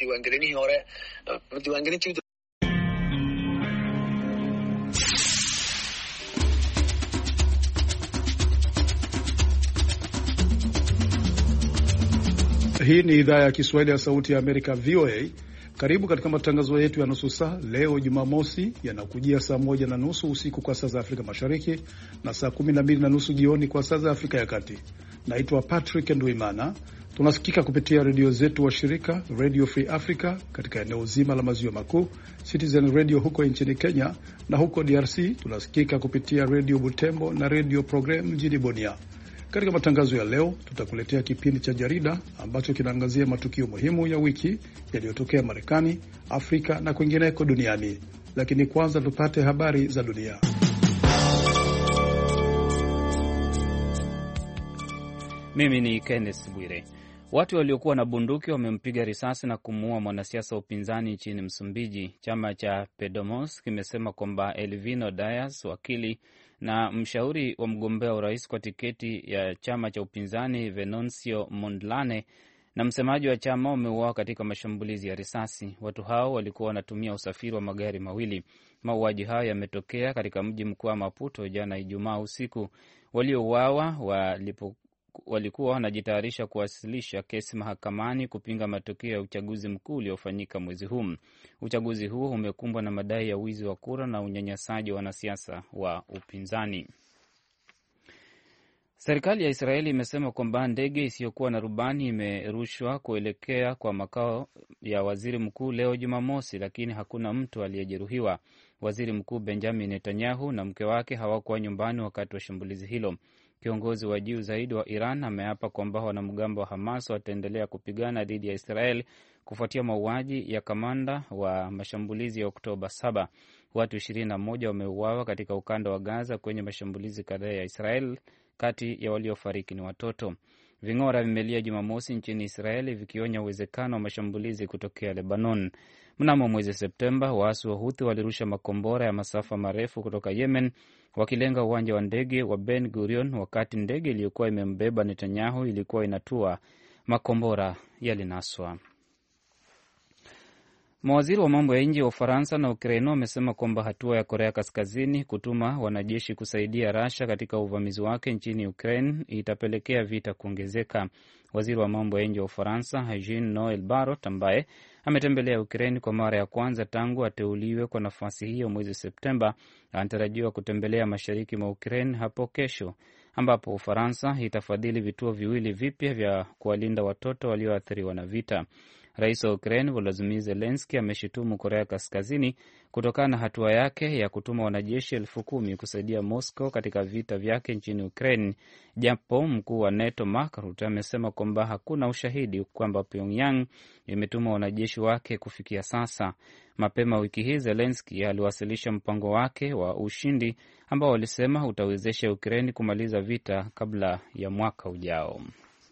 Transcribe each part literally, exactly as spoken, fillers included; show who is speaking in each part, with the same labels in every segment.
Speaker 1: diiwaangelinihii hore diiwaangelintii.
Speaker 2: Hii ni idhaa ya Kiswahili ya Sauti ya Amerika, V O A. Karibu katika matangazo yetu ya nusu saa leo Jumamosi, yanakujia saa moja na nusu usiku kwa saa za Afrika Mashariki na saa kumi na mbili na nusu jioni kwa saa za Afrika ya Kati. Naitwa Patrick Nduimana. Tunasikika kupitia redio zetu wa shirika Radio Free Africa katika eneo zima la maziwa makuu, Citizen Radio huko nchini Kenya, na huko D R C tunasikika kupitia Radio Butembo na Radio Program mjini Bunia. Katika matangazo ya leo tutakuletea kipindi cha jarida ambacho kinaangazia matukio muhimu ya wiki yaliyotokea Marekani, Afrika na kwingineko duniani. Lakini kwanza tupate habari za dunia.
Speaker 3: Mimi ni Kenneth Bwire. Watu waliokuwa na bunduki wamempiga risasi na kumuua mwanasiasa wa upinzani nchini Msumbiji. Chama cha Podemos kimesema kwamba Elvino Dias, wakili na mshauri wa mgombea urais kwa tiketi ya chama cha upinzani Venancio Mondlane, na msemaji wa chama wameuawa katika mashambulizi ya risasi. Watu hao walikuwa wanatumia usafiri wa magari mawili. Mauaji hayo yametokea katika mji mkuu wa Maputo jana Ijumaa usiku. Waliouawa walipo walikuwa wanajitayarisha kuwasilisha kesi mahakamani kupinga matokeo ya uchaguzi mkuu uliofanyika mwezi huu. Uchaguzi huo umekumbwa na madai ya wizi wa kura na unyanyasaji wa wanasiasa wa upinzani. Serikali ya Israeli imesema kwamba ndege isiyokuwa na rubani imerushwa kuelekea kwa makao ya waziri mkuu leo Jumamosi, lakini hakuna mtu aliyejeruhiwa. Waziri Mkuu Benjamin Netanyahu na mke wake hawakuwa nyumbani wakati wa shambulizi hilo. Kiongozi wa juu zaidi wa Iran ameapa kwamba wanamgambo wa Hamas wataendelea kupigana dhidi ya Israel kufuatia mauaji ya kamanda wa mashambulizi ya Oktoba saba. Watu ishirini na moja wameuawa katika ukanda wa Gaza kwenye mashambulizi kadhaa ya Israel. Kati ya waliofariki ni watoto. Ving'ora vimelia Jumamosi nchini Israeli vikionya uwezekano wa mashambulizi kutokea Lebanon. Mnamo mwezi Septemba, waasi wa Houthi walirusha makombora ya masafa marefu kutoka Yemen wakilenga uwanja wa ndege wa Ben Gurion wakati ndege iliyokuwa imembeba Netanyahu ilikuwa inatua. Makombora yalinaswa. Mawaziri wa mambo ya nje wa Ufaransa na Ukraine wamesema kwamba hatua ya Korea Kaskazini kutuma wanajeshi kusaidia Russia katika uvamizi wake nchini Ukraine itapelekea vita kuongezeka. Waziri wa mambo ya nje wa Ufaransa Jean-Noel Barrot, ambaye ametembelea Ukraine kwa mara ya kwanza tangu ateuliwe kwa nafasi hiyo mwezi Septemba, anatarajiwa kutembelea mashariki mwa Ukraine hapo kesho, ambapo Ufaransa itafadhili vituo viwili vipya vya kuwalinda watoto walioathiriwa na vita. Rais wa Ukraine Volodymyr Zelensky ameshutumu Korea Kaskazini kutokana na hatua yake ya kutuma wanajeshi elfu kumi kusaidia Moscow katika vita vyake nchini Ukraine, japo mkuu wa NATO Mark Rutte amesema kwamba hakuna ushahidi kwamba Pyongyang imetuma wanajeshi wake kufikia sasa. Mapema wiki hii Zelensky aliwasilisha mpango wake wa ushindi ambao alisema utawezesha Ukraine kumaliza vita kabla ya mwaka ujao.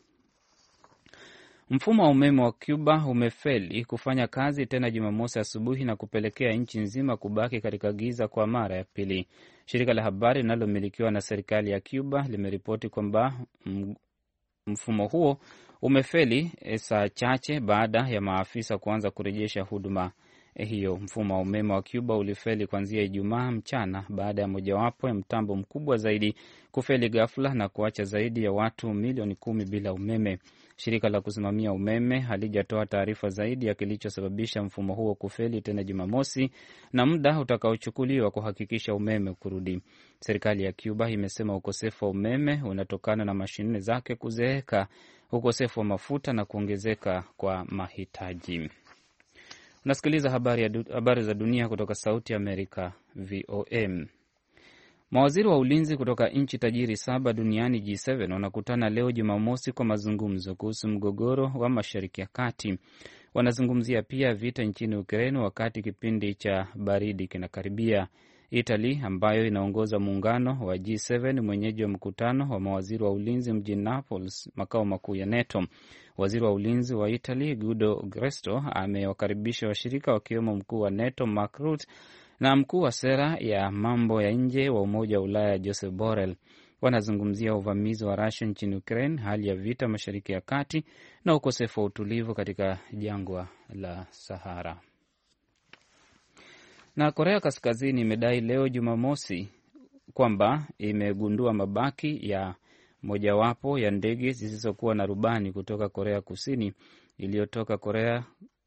Speaker 3: Mfumo wa umeme wa Cuba umefeli kufanya kazi tena Jumamosi asubuhi na kupelekea nchi nzima kubaki katika giza kwa mara ya pili. Shirika la habari linalomilikiwa na serikali ya Cuba limeripoti kwamba mfumo huo umefeli saa chache baada ya maafisa kuanza kurejesha huduma hiyo. Mfumo wa umeme wa Cuba ulifeli kuanzia Ijumaa mchana baada ya mojawapo ya mtambo mkubwa zaidi kufeli ghafla na kuacha zaidi ya watu milioni kumi bila umeme. Shirika la kusimamia umeme halijatoa taarifa zaidi ya kilichosababisha mfumo huo kufeli tena Jumamosi na muda utakaochukuliwa kuhakikisha umeme kurudi. Serikali ya Cuba imesema ukosefu wa umeme unatokana na mashine zake kuzeeka, ukosefu wa mafuta na kuongezeka kwa mahitaji. Unasikiliza habari, ya du, habari za dunia kutoka Sauti ya Amerika, V O M. Mawaziri wa ulinzi kutoka nchi tajiri saba duniani G saba wanakutana leo Jumamosi kwa mazungumzo kuhusu mgogoro wa Mashariki ya Kati. Wanazungumzia pia vita nchini Ukraine wakati kipindi cha baridi kinakaribia. Italy ambayo inaongoza muungano wa G saba ni mwenyeji wa mkutano wa mawaziri wa ulinzi mjini Naples, makao makuu ya NATO. Waziri wa ulinzi wa Italy Guido Gresto amewakaribisha washirika wakiwemo mkuu wa NATO Mark Rutte na mkuu wa sera ya mambo ya nje wa Umoja wa Ulaya Joseph Borrell. Wanazungumzia uvamizi wa Russia nchini Ukraine, hali ya vita Mashariki ya Kati na ukosefu wa utulivu katika jangwa la Sahara. Na Korea Kaskazini imedai leo Jumamosi kwamba imegundua mabaki ya mojawapo ya ndege zisizokuwa na rubani kutoka Korea Kusini iliyotoka Korea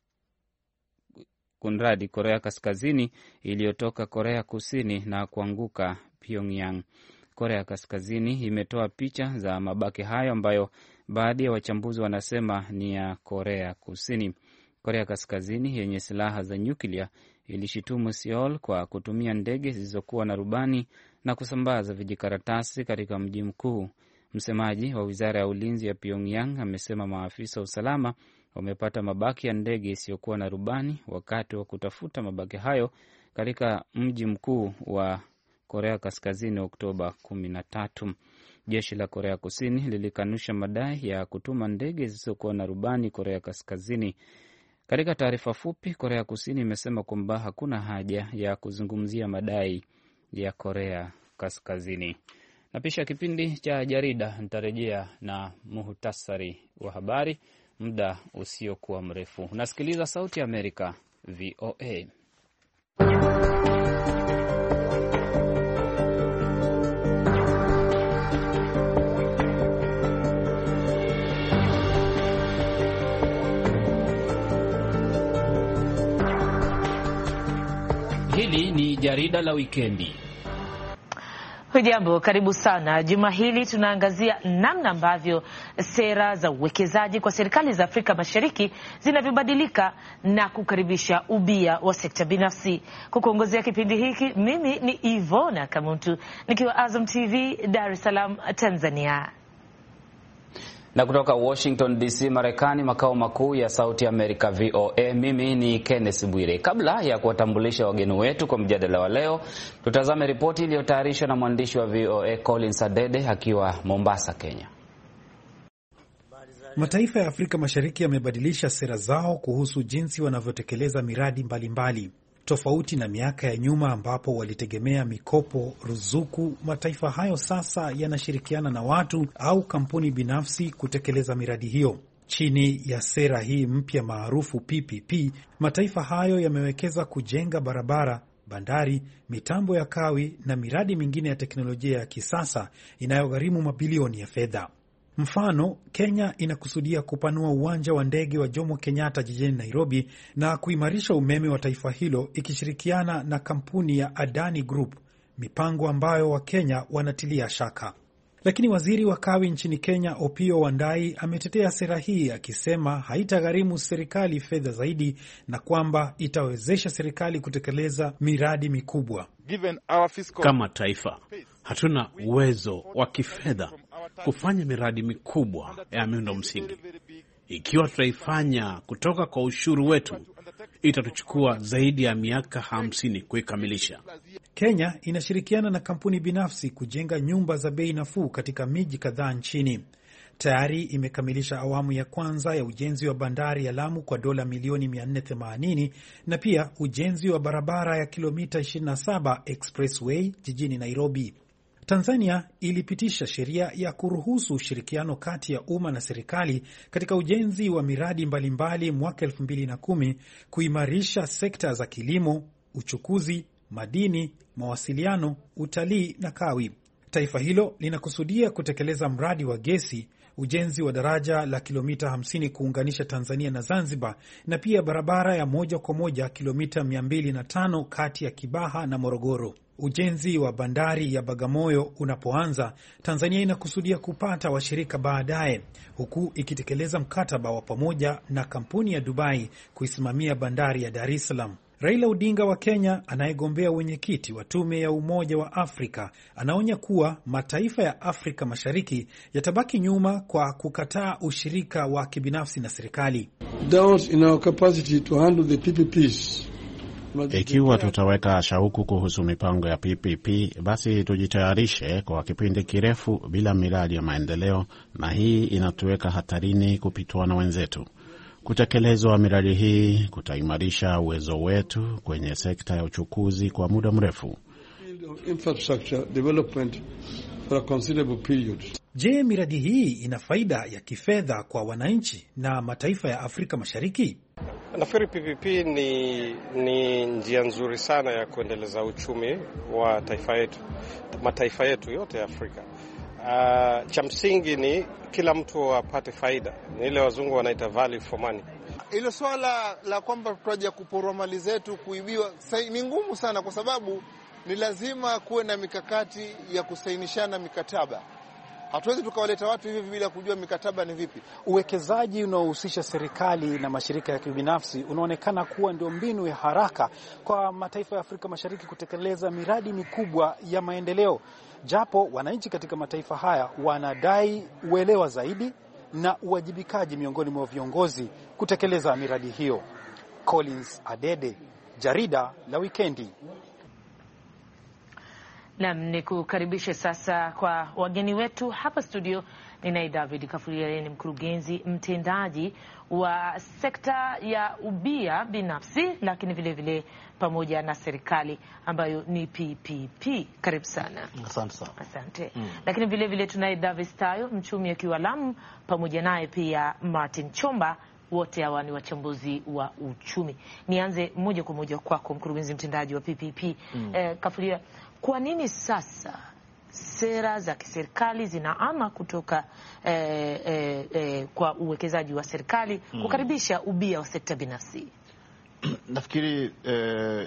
Speaker 3: kunradi Korea Kaskazini iliyotoka Korea Kusini na kuanguka Pyongyang. Korea Kaskazini imetoa picha za mabaki hayo ambayo baadhi ya wachambuzi wanasema ni ya Korea Kusini. Korea Kaskazini yenye silaha za nyuklia ilishitumu Seoul kwa kutumia ndege zisizokuwa na rubani na kusambaza vijikaratasi katika mji mkuu. Msemaji wa Wizara ya Ulinzi ya Pyongyang amesema maafisa wa usalama wamepata mabaki ya ndege isiyokuwa na rubani wakati wa kutafuta mabaki hayo katika mji mkuu wa Korea Kaskazini Oktoba kumi na tatu. Jeshi la Korea Kusini lilikanusha madai ya kutuma ndege zisizokuwa na rubani Korea Kaskazini. Katika taarifa fupi, Korea Kusini imesema kwamba hakuna haja ya kuzungumzia madai ya Korea Kaskazini. Na pisha kipindi cha jarida nitarejea na muhtasari wa habari muda usiokuwa mrefu. Unasikiliza Sauti ya Amerika, V O A. Hili ni jarida la wikendi.
Speaker 4: Hujambo, karibu sana. Juma hili tunaangazia namna ambavyo sera za uwekezaji kwa serikali za Afrika Mashariki zinavyobadilika na kukaribisha ubia wa sekta binafsi. Kukuongozea kipindi hiki mimi ni Ivona Kamuntu nikiwa Azam T V Dar es Salaam, Tanzania.
Speaker 3: Na kutoka Washington D C Marekani, makao makuu ya Sauti Amerika V O A, mimi ni Kenneth Bwire. Kabla ya kuwatambulisha wageni wetu kwa mjadala wa leo, tutazame ripoti iliyotayarishwa na mwandishi wa V O A Collins Adede akiwa Mombasa, Kenya.
Speaker 5: Mataifa ya Afrika Mashariki yamebadilisha sera zao kuhusu jinsi wanavyotekeleza miradi mbalimbali mbali. Tofauti na miaka ya nyuma ambapo walitegemea mikopo, ruzuku, mataifa hayo sasa yanashirikiana na watu au kampuni binafsi kutekeleza miradi hiyo. Chini ya sera hii mpya maarufu P P P, mataifa hayo yamewekeza kujenga barabara, bandari, mitambo ya kawi na miradi mingine ya teknolojia ya kisasa inayogharimu mabilioni ya fedha. Mfano, Kenya inakusudia kupanua uwanja wa ndege wa Jomo Kenyatta jijini Nairobi na kuimarisha umeme wa taifa hilo ikishirikiana na kampuni ya Adani Group, mipango ambayo Wakenya wanatilia shaka. Lakini waziri wa kawi nchini Kenya Opiyo Wandayi ametetea sera hii akisema haitagharimu serikali fedha zaidi na kwamba itawezesha serikali kutekeleza miradi mikubwa.
Speaker 6: Kama taifa hatuna uwezo wa kifedha kufanya miradi mikubwa ya miundo msingi. Ikiwa tutaifanya kutoka kwa ushuru wetu, itatuchukua zaidi ya miaka hamsini kuikamilisha.
Speaker 5: Kenya inashirikiana na kampuni binafsi kujenga nyumba za bei nafuu katika miji kadhaa nchini. Tayari imekamilisha awamu ya kwanza ya ujenzi wa bandari ya Lamu kwa dola milioni mia nne themanini na pia ujenzi wa barabara ya kilomita ishirini na saba expressway jijini Nairobi. Tanzania ilipitisha sheria ya kuruhusu ushirikiano kati ya umma na serikali katika ujenzi wa miradi mbalimbali mwaka elfu mbili na kumi kuimarisha sekta za kilimo, uchukuzi, madini, mawasiliano, utalii na kawi. Taifa hilo linakusudia kutekeleza mradi wa gesi, ujenzi wa daraja la kilomita hamsini kuunganisha Tanzania na Zanzibar na pia barabara ya moja kwa moja kilomita mia mbili na tano kati ya Kibaha na Morogoro. Ujenzi wa bandari ya Bagamoyo unapoanza, Tanzania inakusudia kupata washirika baadaye, huku ikitekeleza mkataba wa pamoja na kampuni ya Dubai kuisimamia bandari ya Dar es Salaam. Raila Odinga wa Kenya, anayegombea wenyekiti wa tume ya Umoja wa Afrika, anaonya kuwa mataifa ya Afrika Mashariki yatabaki nyuma kwa kukataa ushirika wa kibinafsi na serikali.
Speaker 7: Doubt in our capacity to handle the P P Ps.
Speaker 8: Ikiwa tutaweka shauku kuhusu mipango ya P P P, basi tujitayarishe kwa kipindi kirefu bila miradi ya maendeleo, na hii inatuweka hatarini kupitwa na wenzetu. Kutekelezwa miradi hii kutaimarisha uwezo wetu kwenye sekta ya uchukuzi kwa muda mrefu.
Speaker 7: for a considerable period.
Speaker 5: Je, miradi hii ina faida ya kifedha kwa wananchi na mataifa ya Afrika Mashariki?
Speaker 9: Nafikiri P P P ni, ni njia nzuri sana ya kuendeleza uchumi wa taifa yetu, mataifa yetu yote ya Afrika. Uh, cha msingi ni kila mtu apate faida, ni ile wazungu wanaita value for money.
Speaker 10: Ile swala la kwamba tutaje kuporwa mali zetu, kuibiwa, ni ngumu sana, kwa sababu ni lazima kuwe na mikakati ya kusainishana mikataba. Hatuwezi tukawaleta watu hivi bila kujua mikataba ni vipi.
Speaker 5: Uwekezaji unaohusisha serikali na mashirika ya kibinafsi unaonekana kuwa ndio mbinu ya haraka kwa mataifa ya Afrika Mashariki kutekeleza miradi mikubwa ya maendeleo. Japo wananchi katika mataifa haya wanadai uelewa zaidi na uwajibikaji miongoni mwa viongozi kutekeleza miradi hiyo. Collins Adede, jarida la Wikendi.
Speaker 4: Naam, ni kukaribishe sasa kwa wageni wetu hapa studio. Ninaye David Kafuria, ni mkurugenzi mtendaji wa sekta ya ubia binafsi, lakini vile vile pamoja na serikali ambayo ni P P P. Karibu sana.
Speaker 11: Asante sana.
Speaker 4: Asante. Mm. Lakini vile vile tunaye Davis Tayo, mchumi akiwa Lamu, pamoja naye pia Martin Chomba. Wote hawa ni wachambuzi wa uchumi. Nianze moja kwa moja kwako, mkurugenzi mtendaji wa P P P. Mm. Eh, Kafuria, kwa nini sasa sera za kiserikali zinaama kutoka eh, eh, eh, kwa uwekezaji wa serikali mm. kukaribisha ubia wa sekta binafsi?
Speaker 11: Nafikiri eh,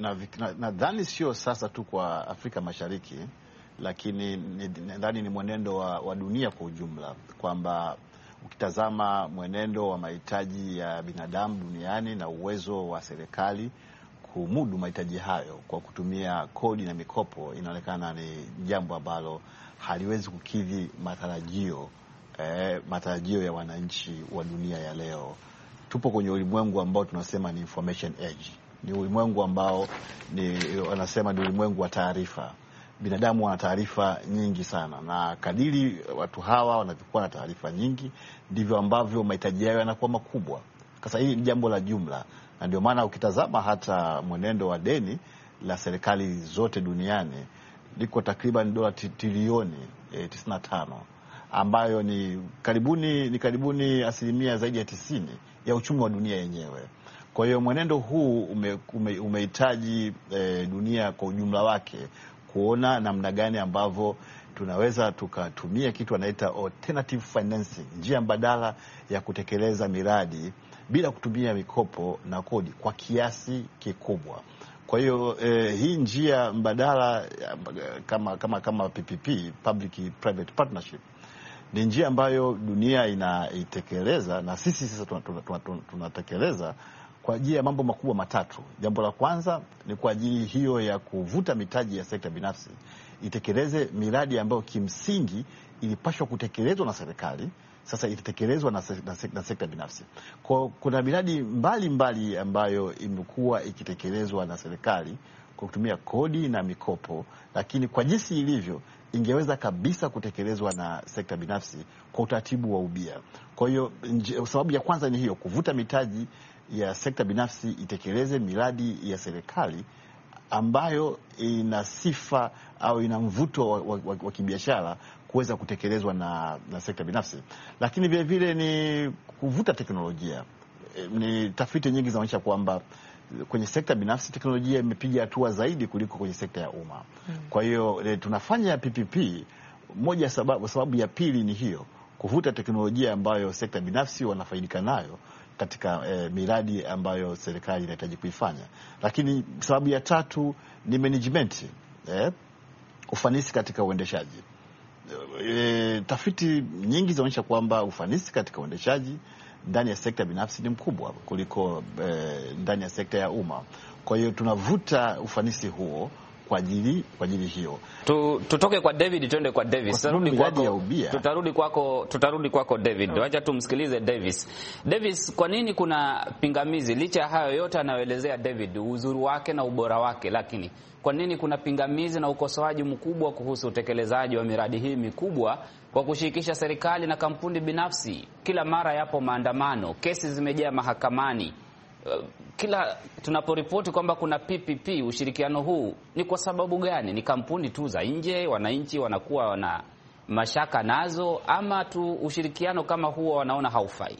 Speaker 11: nadhani na sio sasa tu kwa Afrika Mashariki, lakini nadhani ni mwenendo wa, wa dunia kwa ujumla, kwamba ukitazama mwenendo wa mahitaji ya binadamu duniani na uwezo wa serikali kumudu mahitaji hayo kwa kutumia kodi na mikopo, inaonekana ni jambo ambalo haliwezi kukidhi matarajio eh, matarajio ya wananchi wa dunia ya leo. Tupo kwenye ulimwengu ambao tunasema ni information age. Ni ulimwengu ambao ni wanasema ni ulimwengu wa taarifa. Binadamu wana taarifa nyingi sana, na kadiri watu hawa wanavyokuwa na taarifa nyingi ndivyo ambavyo mahitaji yao yanakuwa makubwa. Sasa hili ni jambo la jumla, na ndio maana ukitazama hata mwenendo wa deni la serikali zote duniani liko takriban dola trilioni e, tisini na tano, ambayo ni karibuni ni karibuni asilimia zaidi ya tisini ya uchumi wa dunia yenyewe. Kwa hiyo mwenendo huu umehitaji ume, e, dunia kwa ujumla wake kuona namna gani ambavyo tunaweza tukatumia kitu wanaita alternative financing, njia mbadala ya kutekeleza miradi bila kutumia mikopo na kodi kwa kiasi kikubwa. Kwa hiyo eh, hii njia mbadala kama kama kama P P P, public private partnership, ni njia ambayo dunia inaitekeleza, na sisi sasa tunatekeleza kwa ajili ya mambo makubwa matatu. Jambo la kwanza ni kwa ajili hiyo ya kuvuta mitaji ya sekta binafsi itekeleze miradi ambayo kimsingi ilipaswa kutekelezwa na serikali, sasa itatekelezwa na, na, na sekta binafsi. Kwa kuna miradi mbali mbali ambayo imekuwa ikitekelezwa na serikali kwa kutumia kodi na mikopo, lakini kwa jinsi ilivyo ingeweza kabisa kutekelezwa na sekta binafsi kwa utaratibu wa ubia. Kwa hiyo sababu ya kwanza ni hiyo, kuvuta mitaji ya sekta binafsi itekeleze miradi ya serikali ambayo ina sifa au ina mvuto wa, wa, wa, wa kibiashara kuweza kutekelezwa na, na sekta binafsi. Lakini vile vile ni kuvuta teknolojia. E, ni tafiti nyingi zinaonyesha kwamba kwenye sekta binafsi teknolojia imepiga hatua zaidi kuliko kwenye sekta ya umma. Hmm. Kwa hiyo e, tunafanya P P P, moja sababu, sababu ya pili ni hiyo, kuvuta teknolojia ambayo sekta binafsi wanafaidika nayo katika eh, miradi ambayo serikali inahitaji kuifanya. Lakini sababu ya tatu ni management, eh, ufanisi katika uendeshaji. E, tafiti nyingi zinaonyesha kwamba ufanisi katika uendeshaji ndani ya sekta binafsi ni mkubwa kuliko eh, ndani ya sekta ya umma. Kwa hiyo tunavuta ufanisi huo kwa ajili kwa ajili hiyo.
Speaker 3: Tu, tutoke kwa David tuende kwa Davis. Tutarudi kwako. Tutarudi kwako, tutarudi kwako David. Wacha no. tumsikilize Davis. Davis, kwa nini kuna pingamizi licha ya hayo yote anayoelezea David, uzuri wake na ubora wake, lakini kwa nini kuna pingamizi na ukosoaji mkubwa kuhusu utekelezaji wa miradi hii mikubwa kwa kushirikisha serikali na kampuni binafsi? Kila mara yapo maandamano, kesi zimejaa mahakamani. Uh, kila tunaporipoti kwamba kuna P P P, ushirikiano huu ni kwa sababu gani? Ni kampuni tu za nje, wananchi wanakuwa wana mashaka nazo, ama tu ushirikiano kama huo wanaona haufai?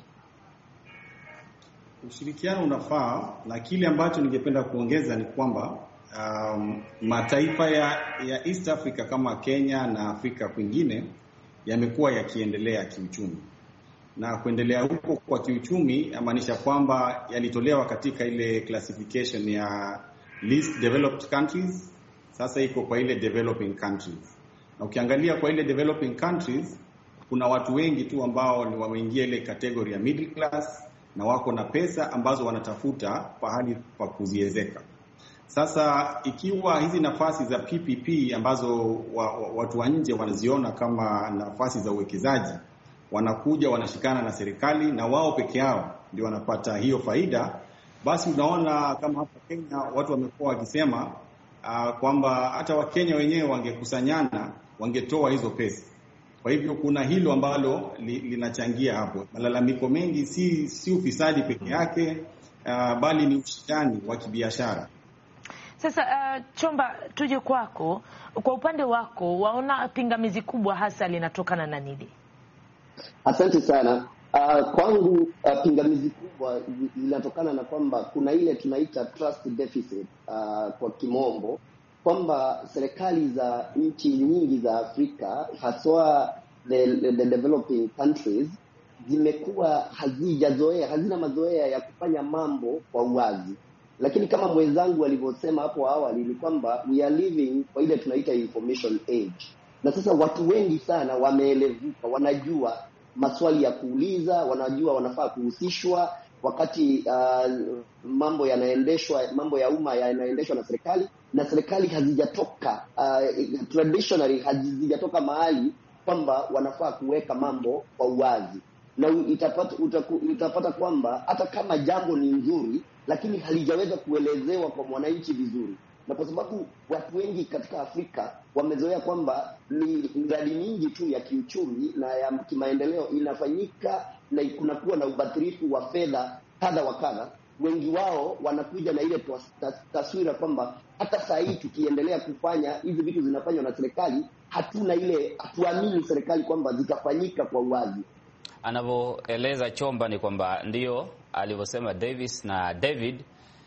Speaker 12: Ushirikiano unafaa, na kile ambacho ningependa kuongeza ni kwamba um, mataifa ya, ya East Africa kama Kenya na Afrika kwingine yamekuwa yakiendelea kiuchumi, na kuendelea huko kwa kiuchumi yamaanisha kwamba yalitolewa katika ile classification ya least developed countries, sasa iko kwa ile developing countries. Na ukiangalia kwa ile developing countries kuna watu wengi tu ambao ni wameingia ile category ya middle class na wako na pesa ambazo wanatafuta pahali pa kuziezeka. Sasa ikiwa hizi nafasi za P P P ambazo wa, wa, watu wa nje wanaziona kama nafasi za uwekezaji, wanakuja wanashikana na serikali na wao peke yao ndio wanapata hiyo faida, basi unaona kama hapa Kenya watu wamekuwa wakisema uh, kwamba hata Wakenya wenyewe wangekusanyana wangetoa hizo pesa. Kwa hivyo kuna hilo ambalo li, linachangia hapo. Malalamiko mengi si si ufisadi peke yake, uh, bali ni ushindani wa kibiashara.
Speaker 4: Sasa uh, Chomba, tuje kwako. Kwa upande wako waona pingamizi kubwa hasa linatokana na nini?
Speaker 13: Asante sana. Uh, kwangu uh, pingamizi kubwa linatokana na kwamba kuna ile tunaita trust deficit uh, kwa kimombo, kwamba serikali za nchi nyingi za Afrika haswa the, the developing countries zimekuwa hazijazoea, hazina mazoea ya kufanya mambo kwa uwazi. Lakini kama mwenzangu alivyosema hapo awali ni kwamba we are living kwa ile tunaita information age. Na sasa watu wengi sana wameelevuka, wanajua maswali ya kuuliza, wanajua wanafaa kuhusishwa wakati uh, mambo yanaendeshwa, mambo ya umma yanaendeshwa na serikali, na serikali hazijatoka uh, traditionally hazijatoka mahali kwamba wanafaa kuweka mambo kwa uwazi. Na itapata utaku, utapata kwamba hata kama jambo ni nzuri lakini halijaweza kuelezewa kwa mwananchi vizuri. Na kwa sababu watu wengi katika Afrika wamezoea kwamba ni miradi mingi tu ya kiuchumi na ya kimaendeleo inafanyika na kunakuwa na ubadhirifu wa fedha kadha wa kadha, wengi wao wanakuja na ile taswira kwamba hata saa hii tukiendelea kufanya hizi vitu zinafanywa na serikali, hatuna ile, hatuamini serikali kwamba zitafanyika kwa uwazi.
Speaker 3: Anavyoeleza Chomba ni kwamba ndio alivyosema Davis na David,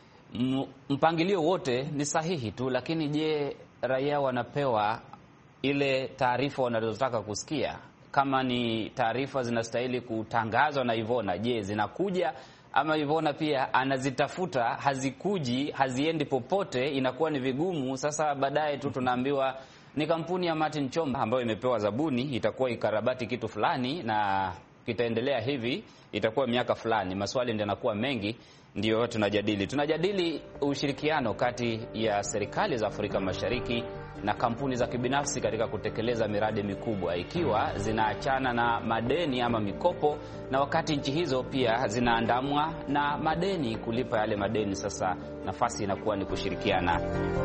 Speaker 3: mpangilio wote ni sahihi tu, lakini je, raia wanapewa ile taarifa wanazotaka kusikia? Kama ni taarifa zinastahili kutangazwa na Ivona, je, zinakuja? Ama Ivona pia anazitafuta, hazikuji, haziendi popote, inakuwa ni vigumu. Sasa baadaye tu tunaambiwa ni kampuni ya Martin Chomba ambayo imepewa zabuni, itakuwa ikarabati kitu fulani na kitaendelea hivi, itakuwa miaka fulani. Maswali ndio yanakuwa mengi, ndio tunajadili. Tunajadili ushirikiano kati ya serikali za Afrika Mashariki na kampuni za kibinafsi katika kutekeleza miradi mikubwa, ikiwa zinaachana na madeni ama mikopo, na wakati nchi hizo pia zinaandamwa na madeni, kulipa yale madeni. Sasa nafasi inakuwa ni kushirikiana.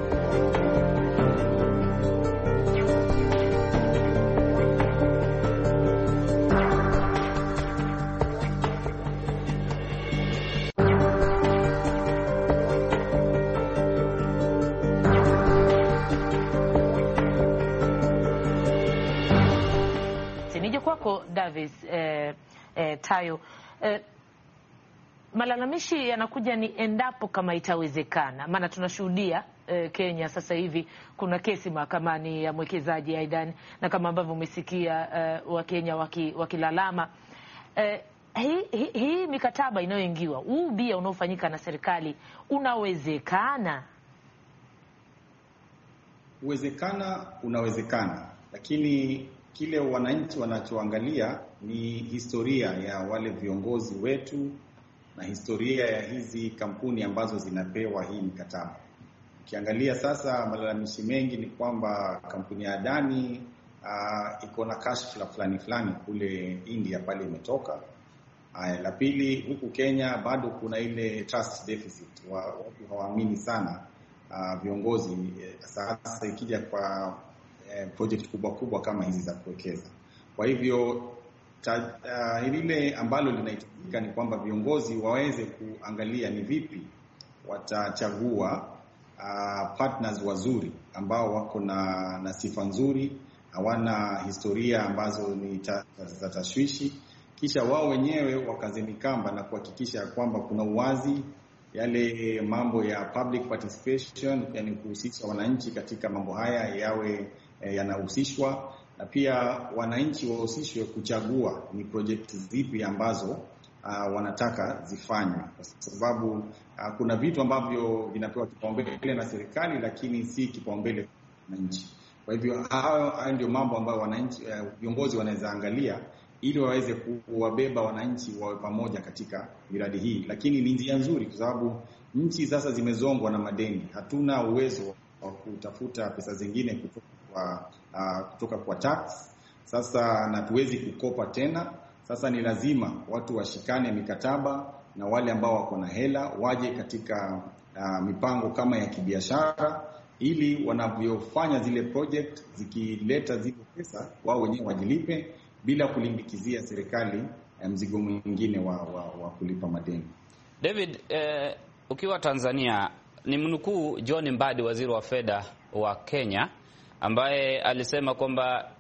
Speaker 4: Davis, eh, eh, Tayo, eh, malalamishi yanakuja ni endapo kama itawezekana, maana tunashuhudia eh, Kenya sasa hivi kuna kesi mahakamani ya mwekezaji Aidan, na kama ambavyo umesikia eh, wa Kenya waki, wakilalama eh, hii hi, hi, mikataba inayoingiwa, huu bia unaofanyika na serikali unawezekana?
Speaker 12: Uwezekana, unawezekana, lakini kile wananchi wanachoangalia ni historia ya wale viongozi wetu na historia ya hizi kampuni ambazo zinapewa hii mikataba. Ukiangalia sasa, malalamishi mengi ni kwamba kampuni ya Adani uh, iko na cash fulani fulani kule India pale imetoka. Aya, la pili, huku Kenya bado kuna ile trust deficit. Watu hawaamini sana uh, viongozi, sasa ikija kwa project kubwa kubwa kama hizi za kuwekeza. Kwa hivyo uh, lile ambalo linahitajika ni kwamba viongozi waweze kuangalia ni vipi watachagua uh, partners wazuri ambao wako na, na sifa nzuri, hawana historia ambazo ni za tashwishi, kisha wao wenyewe wakazeni kamba na kuhakikisha kwamba kuna uwazi, yale mambo ya public participation, yani kuhusisha wananchi katika mambo haya yawe eh, yanahusishwa, na pia wananchi wahusishwe kuchagua ni project zipi ambazo uh, wanataka zifanywe, kwa sababu uh, kuna vitu ambavyo vinapewa kipaumbele na serikali lakini si kipaumbele kwa wananchi. Kwa hivyo hayo ndio mambo ambayo wananchi viongozi uh, wanaweza angalia ili waweze kuwabeba wananchi wawe pamoja katika miradi hii. Lakini ni njia nzuri kwa sababu nchi sasa zimezongwa na madeni. Hatuna uwezo wa kutafuta pesa zingine kutoka kwa uh, kutoka kwa tax. Sasa na tuwezi kukopa tena. Sasa ni lazima watu washikane mikataba, na wale ambao wako na hela waje katika uh, mipango kama ya kibiashara, ili wanavyofanya zile project zikileta zile pesa wao wenyewe wajilipe bila kulimbikizia serikali mzigo mwingine wa, wa, wa kulipa madeni.
Speaker 3: David, eh, ukiwa Tanzania, ni mnukuu John Mbadi, waziri wa fedha wa Kenya, ambaye alisema kwamba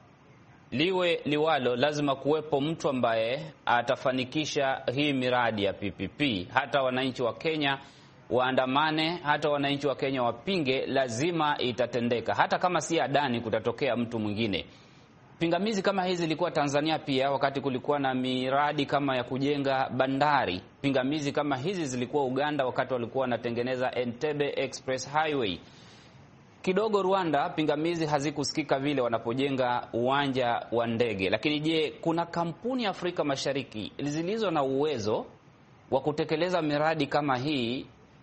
Speaker 3: liwe liwalo lazima kuwepo mtu ambaye atafanikisha hii miradi ya P P P. Hata wananchi wa Kenya waandamane, hata wananchi wa Kenya wapinge, lazima itatendeka. Hata kama si Adani, kutatokea mtu mwingine. Pingamizi kama hizi zilikuwa Tanzania pia wakati kulikuwa na miradi kama ya kujenga bandari. Pingamizi kama hizi zilikuwa Uganda wakati walikuwa wanatengeneza Entebbe Express Highway. Kidogo Rwanda pingamizi hazikusikika vile wanapojenga uwanja wa ndege. Lakini je, kuna kampuni Afrika Mashariki zilizo na uwezo wa kutekeleza miradi kama hii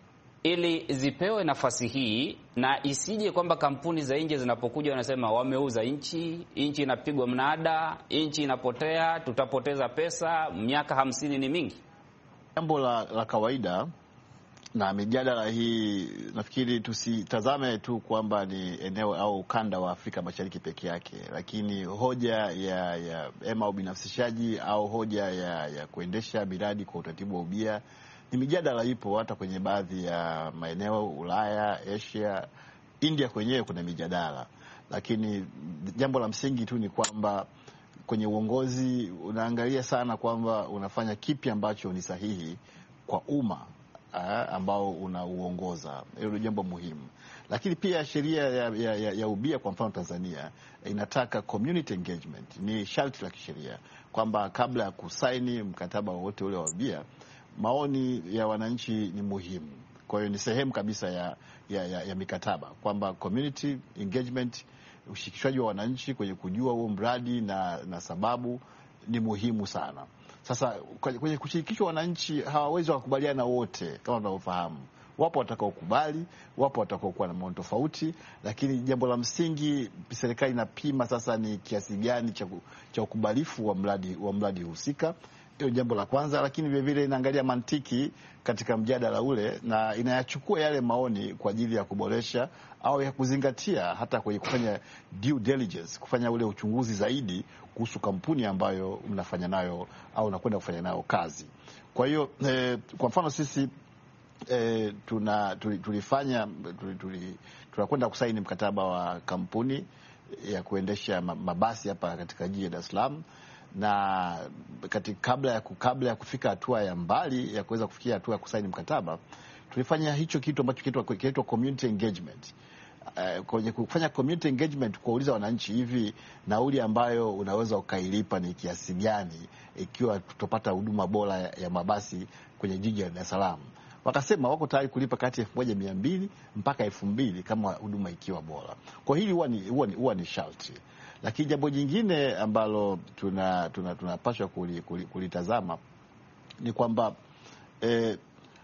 Speaker 3: ili zipewe nafasi hii, na isije kwamba kampuni za nje zinapokuja wanasema wameuza nchi, nchi inapigwa mnada, nchi inapotea, tutapoteza pesa, miaka hamsini ni mingi?
Speaker 11: Jambo la, la kawaida, na mijadala hii nafikiri tusitazame tu kwamba ni eneo au ukanda wa Afrika Mashariki peke yake, lakini hoja ya ya ema ubinafsishaji au hoja ya, ya kuendesha miradi kwa utaratibu wa ubia ni mijadala ipo hata kwenye baadhi ya maeneo Ulaya, Asia, India kwenyewe kuna mijadala. Lakini jambo la msingi tu ni kwamba kwenye uongozi unaangalia sana kwamba unafanya kipi ambacho ni sahihi kwa umma ambao unauongoza. Hilo ni jambo muhimu. Lakini pia sheria ya, ya, ya, ya ubia kwa mfano Tanzania inataka community engagement. Ni sharti la kisheria kwamba kabla ya kusaini mkataba wowote ule wa ubia, maoni ya wananchi ni muhimu. Kwa hiyo ni sehemu kabisa ya, ya, ya, ya mikataba kwamba community engagement, ushirikishwaji wa wananchi kwenye kujua huo mradi na, na sababu ni muhimu sana. Sasa kwenye kushirikishwa wananchi hawawezi wakubaliana wote kama tunavyofahamu. Wapo watakaokubali, wapo watakaokuwa na maoni tofauti, lakini jambo la msingi serikali inapima sasa ni kiasi gani cha, cha ukubalifu wa mradi wa mradi husika. Hiyo jambo la kwanza. Lakini vile vile inaangalia mantiki katika mjadala ule na inayachukua yale maoni kwa ajili ya kuboresha au ya kuzingatia hata kwenye kufanya due diligence, kufanya ule uchunguzi zaidi kuhusu kampuni ambayo mnafanya nayo au unakwenda kufanya nayo kazi. Kwa hiyo eh, kwa mfano sisi eh, tuna tulifanya tuli, tunakwenda kusaini mkataba wa kampuni ya kuendesha mabasi hapa katika jiji la Dar es Salaam, na katika kabla ya kabla ya kufika hatua ya mbali ya kuweza kufikia hatua ya kusaini mkataba, tulifanya hicho kitu ambacho kinaitwa community engagement. Uh, kwenye kufanya community engagement, kuuliza wananchi, hivi nauli ambayo unaweza ukailipa ni kiasi gani ikiwa tutapata huduma bora ya, ya mabasi kwenye jiji la Dar es Salaam? Wakasema wako tayari kulipa kati ya elfu moja mia mbili mpaka elfu mbili kama huduma ikiwa bora. Kwa hili huwa ni huwa ni, huwa ni sharti. Lakini jambo jingine ambalo tuna tunapaswa tuna kulitazama ni kwamba eh,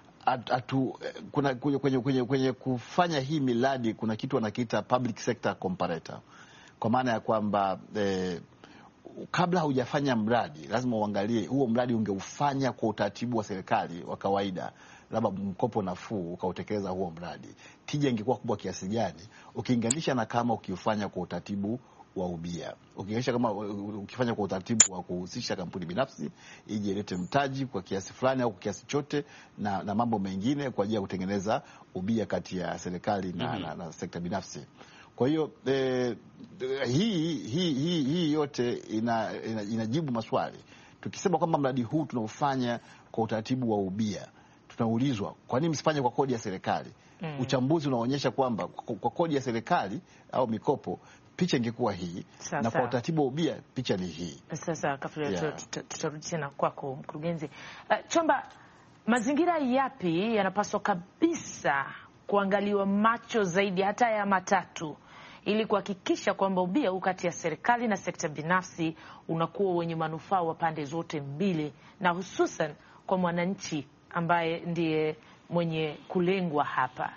Speaker 11: atu, kuna kwenye, kwenye, kwenye kufanya hii miradi kuna kitu wanakiita public sector comparator, kwa maana ya kwamba eh, kabla hujafanya mradi lazima uangalie huo mradi ungeufanya kwa utaratibu wa serikali wa kawaida, labda mkopo nafuu, ukautekeleza huo mradi, tija ingekuwa kubwa kiasi gani ukilinganisha na kama ukiufanya kwa utaratibu wa ubia. Ukionyesha kama ukifanya kwa utaratibu wa kuhusisha kampuni binafsi ije ilete mtaji kwa kiasi fulani au kwa kiasi chote na, na mambo mengine kwa ajili ya kutengeneza ubia kati ya serikali na, mm-hmm. na, na sekta binafsi. Kwa hiyo eh, hii, hii, hii, hii yote ina, ina, inajibu maswali. Tukisema kwamba mradi huu tunaofanya kwa utaratibu wa ubia, tunaulizwa kwa nini msifanye kwa kodi ya serikali? Mm. Uchambuzi unaonyesha kwamba kwa kodi ya serikali au mikopo picha ingekuwa hii sasa, na kwa utaratibu wa ubia picha ni hii.
Speaker 4: Sasa Kafulila, tutarudi tena kwako mkurugenzi. Uh, Chomba, mazingira yapi yanapaswa kabisa kuangaliwa macho zaidi hata ya matatu ili kuhakikisha kwamba ubia huu kati ya serikali na sekta binafsi unakuwa wenye manufaa wa pande zote mbili, na hususan kwa mwananchi ambaye ndiye mwenye kulengwa hapa?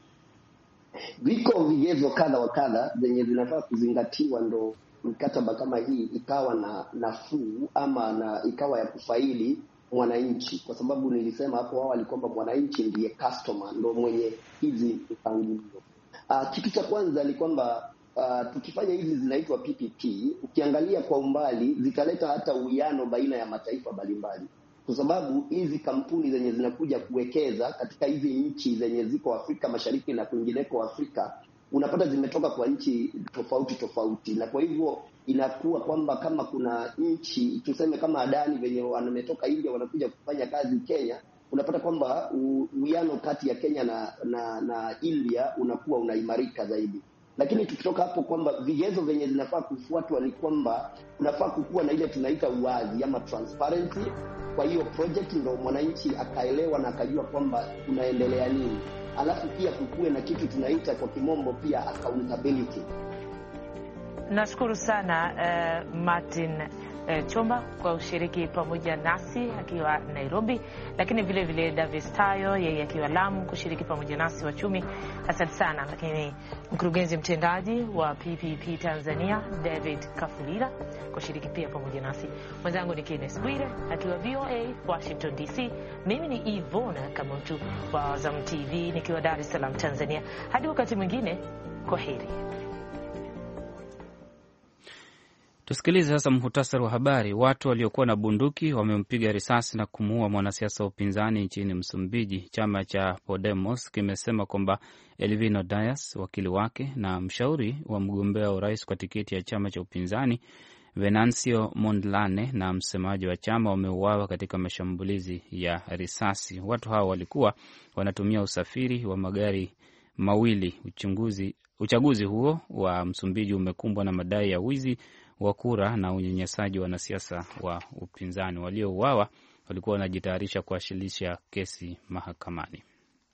Speaker 13: Viko vigezo kadha wa kadha zenye zinafaa kuzingatiwa ndo mkataba kama hii ikawa na nafuu ama na ikawa ya kufaidi mwananchi, kwa sababu nilisema hapo awali kwamba mwananchi ndiye customer, ndo mwenye hizi mpangilio. Uh, kitu cha kwanza ni kwamba uh, tukifanya hizi zinaitwa P P P, ukiangalia kwa umbali zitaleta hata uwiano baina ya mataifa mbalimbali, kwa sababu hizi kampuni zenye zinakuja kuwekeza katika hizi nchi zenye ziko Afrika Mashariki na kwingineko Afrika, unapata zimetoka kwa nchi tofauti tofauti, na kwa hivyo inakuwa kwamba kama kuna nchi tuseme kama Adani venye wametoka India wanakuja kufanya kazi Kenya, unapata kwamba uwiano kati ya Kenya na na, na India unakuwa unaimarika zaidi. Lakini tukitoka hapo kwamba vigezo venye zinafaa kufuatwa ni kwamba unafaa kukuwa na ile tunaita uwazi ama transparency. Kwa hiyo project ndio mwananchi akaelewa na akajua kwamba tunaendelea nini. Alafu pia kukuwe na kitu tunaita kwa kimombo pia accountability.
Speaker 4: Nashukuru sana uh, Martin uh, Chomba kwa ushiriki pamoja nasi akiwa Nairobi, lakini vile vile Davis Tayo yeye akiwa Lamu kushiriki pamoja nasi wachumi. Asante sana. Lakini mkurugenzi mtendaji wa P P P Tanzania David Kafulila kushiriki pia pamoja nasi. Mwenzangu ni Kenneth Bwire akiwa V O A Washington D C. Mimi ni Ivona kama mtu wa Azam T V nikiwa Dar es Salaam Tanzania. Hadi wakati mwingine, kwaheri.
Speaker 3: Tusikilize sasa muhtasari wa habari. Watu waliokuwa na bunduki wamempiga risasi na kumuua mwanasiasa wa upinzani nchini Msumbiji. Chama cha Podemos kimesema kwamba Elvino Dias, wakili wake na mshauri wa mgombea wa urais kwa tiketi ya chama cha upinzani Venancio Mondlane na msemaji wa chama wameuawa katika mashambulizi ya risasi. Watu hao walikuwa wanatumia usafiri wa magari mawili. Uchunguzi, uchaguzi huo wa Msumbiji umekumbwa na madai ya wizi wa kura na unyanyasaji wa wanasiasa wa upinzani. Waliouawa walikuwa wanajitayarisha kuwasilisha kesi mahakamani.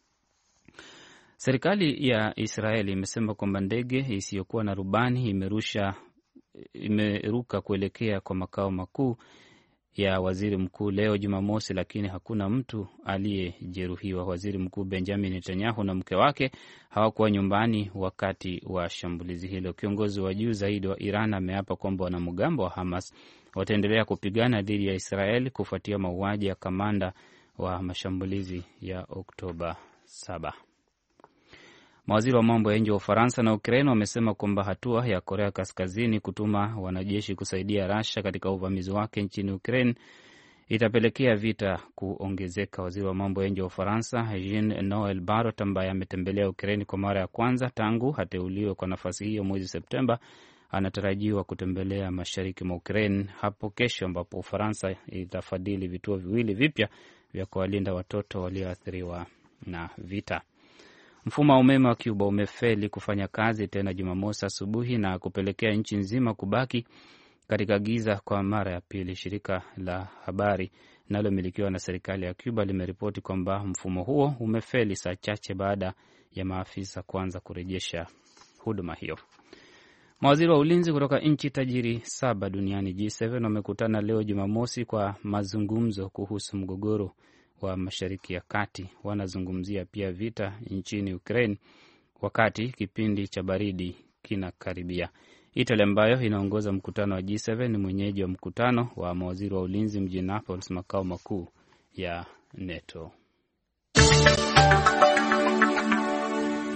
Speaker 3: Serikali ya Israeli imesema kwamba ndege isiyokuwa na rubani imerusha imeruka kuelekea kwa makao makuu ya waziri mkuu leo Jumamosi, lakini hakuna mtu aliyejeruhiwa. Waziri mkuu Benjamin Netanyahu na mke wake hawakuwa nyumbani wakati wa shambulizi hilo. Kiongozi wa juu zaidi wa Iran ameapa kwamba wanamgambo wa Hamas wataendelea kupigana dhidi ya Israeli kufuatia mauaji ya kamanda wa mashambulizi ya Oktoba saba. Mawaziri wa mambo ya nje wa Ufaransa na Ukraine wamesema kwamba hatua ya Korea Kaskazini kutuma wanajeshi kusaidia Russia katika uvamizi wake nchini Ukraine itapelekea vita kuongezeka. Waziri wa mambo ya nje wa Ufaransa Jean Noel Barrot, ambaye ametembelea Ukraine kwa mara ya kwanza tangu ateuliwe kwa nafasi hiyo mwezi Septemba, anatarajiwa kutembelea mashariki mwa Ukraine hapo kesho, ambapo Ufaransa itafadhili vituo viwili vipya vya kuwalinda watoto walioathiriwa na vita. Mfumo wa umeme wa Cuba umefeli kufanya kazi tena Jumamosi asubuhi na kupelekea nchi nzima kubaki katika giza kwa mara ya pili. Shirika la habari linalomilikiwa na serikali ya Cuba limeripoti kwamba mfumo huo umefeli saa chache baada ya maafisa kuanza kurejesha huduma hiyo. Mawaziri wa ulinzi kutoka nchi tajiri saba duniani G saba wamekutana leo Jumamosi kwa mazungumzo kuhusu mgogoro wa Mashariki ya Kati. Wanazungumzia pia vita nchini Ukraine wakati kipindi cha baridi kinakaribia. Italy, ambayo inaongoza mkutano wa G saba, ni mwenyeji wa mkutano wa mawaziri wa ulinzi mjini Naples, makao makuu ya NATO.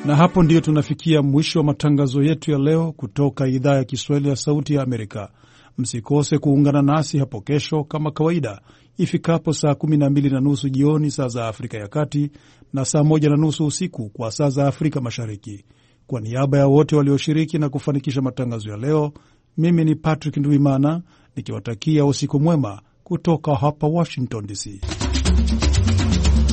Speaker 2: Na hapo ndiyo tunafikia mwisho wa matangazo yetu ya leo kutoka idhaa ya Kiswahili ya Sauti ya Amerika. Msikose kuungana nasi hapo kesho kama kawaida ifikapo saa kumi na mbili na nusu jioni saa za Afrika ya Kati na saa moja na nusu usiku kwa saa za Afrika Mashariki. Kwa niaba ya wote walioshiriki na kufanikisha matangazo ya leo, mimi ni Patrick Ndwimana nikiwatakia usiku mwema kutoka hapa Washington D C.